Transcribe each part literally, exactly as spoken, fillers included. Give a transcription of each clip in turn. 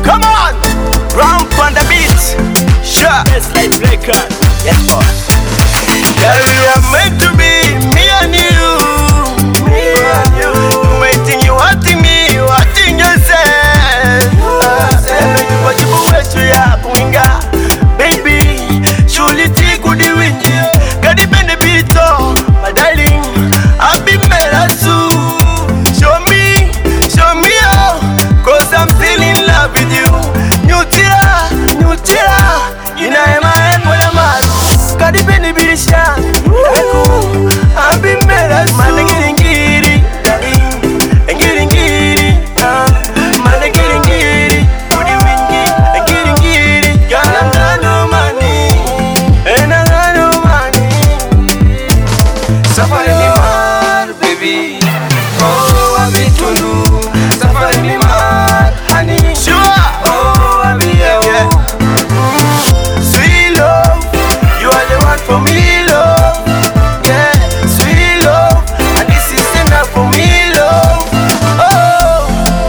Come on, ramp on the beat. Sure, it's like record. Yes, boss. Girl, we are meant to be me and you. Me and you. Waiting, you wanting me, wanting yourself. What you wait to ya, Punga? Baby, surely take good win. Got the benefit, oh, my darling. I'll be mad too. Show me, show me, oh, cause I'm still in love with you. New tira, new tira. You know I'm a head for the man. Got the benefit, I'll be mad too. Man, getting giddy, and getting giddy. Man, getting giddy. Put the wind, and getting giddy. Girl, I got no money, and I got no money. Safari ni mad, baby. Oh, I be to know. Safari ni mad, honey. Sure. Oh, I be yeah. Sweet love, you are the one for me, love. Yeah, sweet love, and this is enough for me, love. Oh,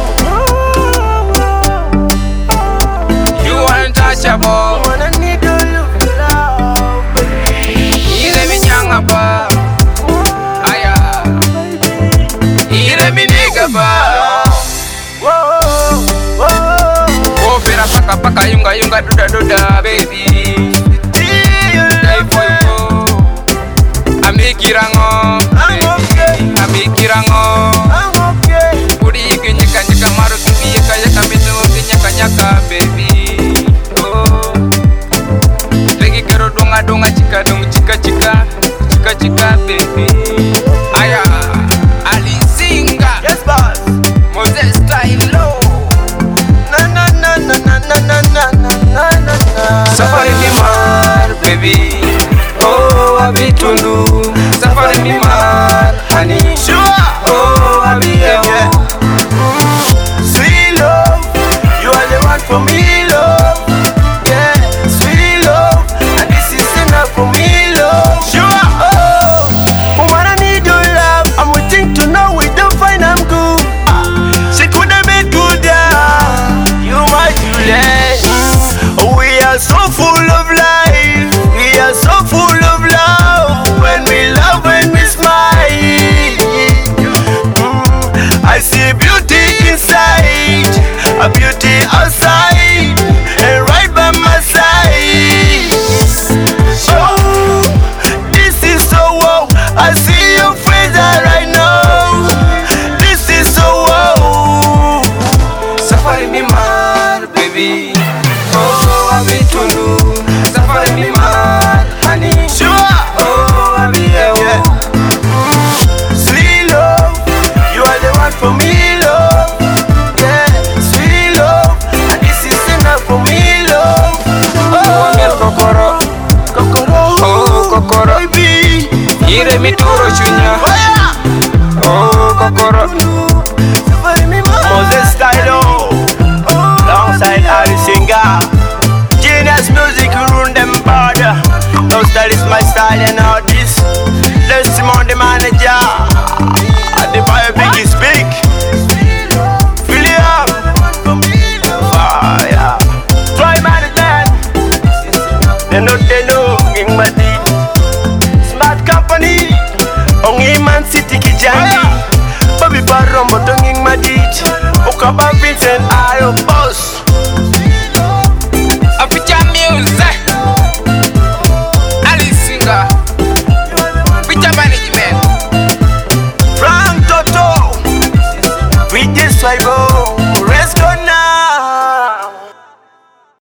You untouchable. wanna need to love, love, baby. Ire mi nyanga ba. Aya. Ire mi nigga ba. Whoa, whoa, Oh, fira paka paka yunga yunga duda duda, baby. Die for you. Amikirango. I'm okay, Amikirango. I'm okay. Uri kinyaka nyaka maru kinyaka yaka mitu kinyaka nyaka, baby. Oh. Lagi kero donga donga chika dong chika chika chika chika, baby. Aya. Ali Singa. Yes, boss. Moses style low. Na na na na na na na na na na na. Safari ni mad, baby. Oh, abitunu. Safari ni mad, honey. Sure. Oh, abi Yeah. Sweet love, you are the one for me, love. Yeah, sweet love, and this is enough for me, love. Sure. Oh, woman, I need your love. I'm waiting to know we don't find I'm good. Ah, she could have been good, yeah. You my Juliet. Mm, we are so full of life. We are so full of love. When we love, when we smile. Mm, I see beauty inside, a beauty outside, and right by my side. Oh, this is so wow. I see your face right now. This is so wow. Safari ni mad, baby. Oh, abitunu. Safari ni mad, honey. Sure. Oh, abi Yeah. Sweet love, you are the one for me, love. Yeah, sweet love, and this is enough for me, love. Wangel Oh, kokoro. kokoro, Oh, kokoro. baby. Ire mi turo chunya. Fire. Oh, kokoro. Moses Stylo, alongside Ali Singa. Genius music rule them border. No style is my style and all this. Let's Simon the manager. And the fire big is big. Fill it up. Fire. Try management. They know they know. King Madrid. Smart company. Only Man City Kijani. Bobby Barrow Motonging Madrid. Okaba Vincent Ayo Boss. Apicha music. Ali Singa. Picha management. Frank Toto. With this five oh.